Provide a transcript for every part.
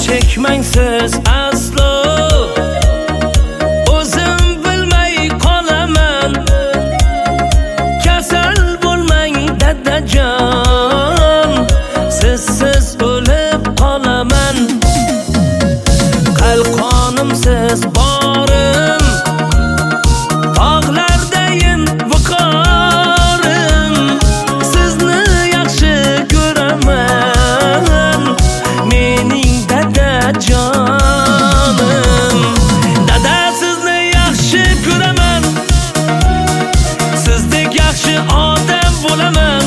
chekmang siz aslo. O'zim bilmay qolaman. Kasal bo'lmang dadajon, sizsiz o'lib qolaman. Qalqonimsiz borim, tog'lardayin viqorim. Sizni yaxshi ko'raman, mening dadajonim. Dada, sizni yaxshi ko'raman, sizdek yaxshi odam bo'laman.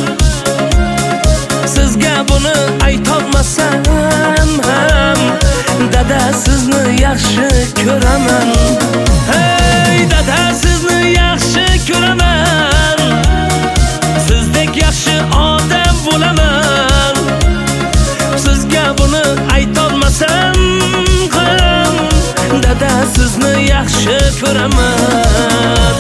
Sizga buni aytolmasam ham, dada, sizni yaxshi ko'raman. Hey dada, sizni yaxshi ko'raman, sizdek yaxshi odam bo'laman. Sizga buni aytolmasam ham, dada, sizni yaxshi ko'raman.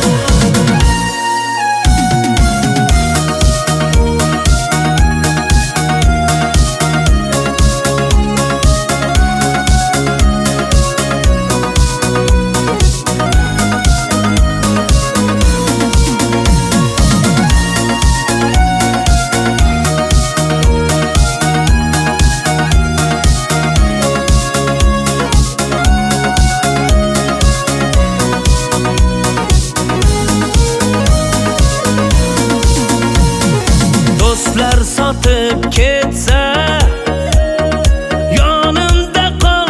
Do'stlar sotib ketsa, yonimda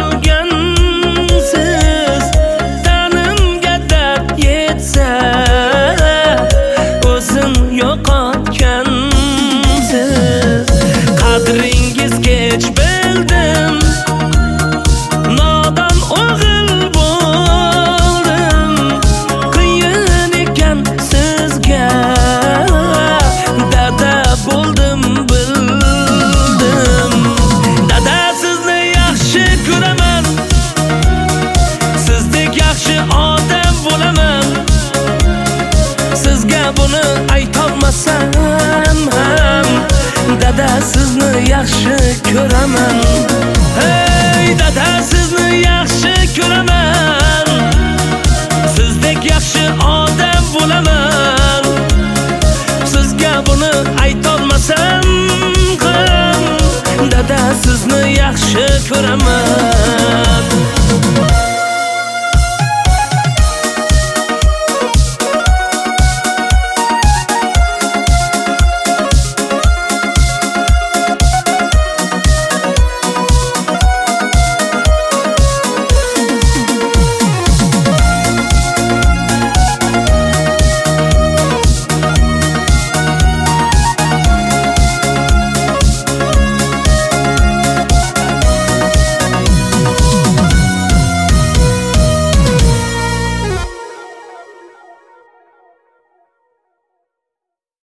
qolgansiz. Tanimga dard yetsa, o'zim yo'qotgansiz. Qadringiz kech bildim, nodon o'g'il bo'ldim. Qiyin ekan sizga dada bo'ldim bildim. Dada, sizni yaxshi ko'raman, sizdek yaxshi odam bo'laman. Sizga buni aytolmasam ham, dada, sizni yaxshi ko'raman. Hey dada, sizni yaxshi ko'raman, sizdek yaxshi odam bo'laman. Sizga buni aytolmasam ham, dada, sizni yaxshi ko'raman.